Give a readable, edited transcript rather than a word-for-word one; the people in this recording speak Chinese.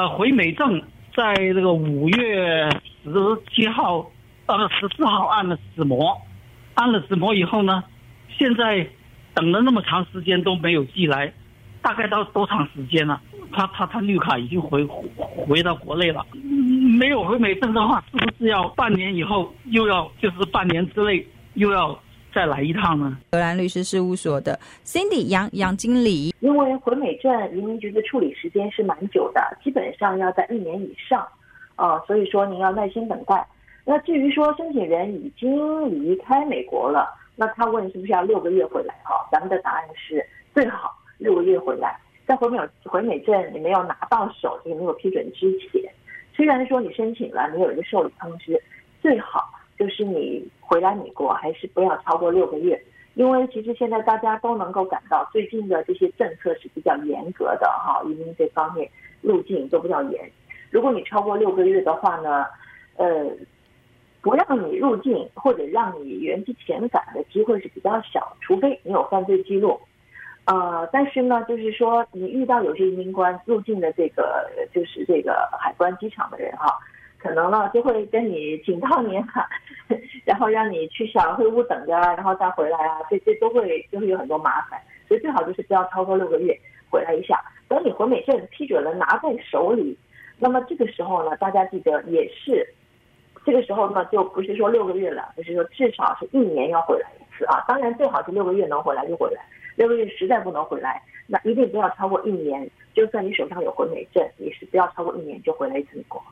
回美证在这个5月17号14号按了纸模，以后呢，现在等了那么长时间都没有寄来，大概到多长时间了？他绿卡已经回到国内了，没有回美证的话，是不是要半年以后又要就是半年之内又要再来一趟呢？ 荷兰律师事务所的 Cindy 杨经理， 因为回美证移民局的处理时间是蛮久的，基本上要在1年以上，所以说您要耐心等待。那至于说申请人已经离开美国了，那他问是不是要6个月回来咱们的答案是最好6个月回来。在回美证你没有拿到手，就是没有批准之前，虽然说你申请了，你有一个受理通知，最好就是你回来美国还是不要超过6个月，因为其实现在大家都能够感到最近的这些政策是比较严格的移民这方面路径都比较严。如果你超过6个月的话呢，不让你入境或者让你原期遣返的机会是比较小，除非你有犯罪记录。但是呢，就是说你遇到有些移民官入境的这个海关机场的人可能呢就会跟你请到你然后让你去小会屋等着，然后再回来这都会有很多麻烦，所以最好就是不要超过6个月回来一下。等你回美证批准了拿在手里，那么这个时候呢，大家记得也是这个时候呢就不是说6个月了，就是说至少是1年要回来一次当然最好是6个月能回来就回来，6个月实在不能回来，那一定不要超过1年，就算你手上有回美证，也是不要超过1年就回来一次美国。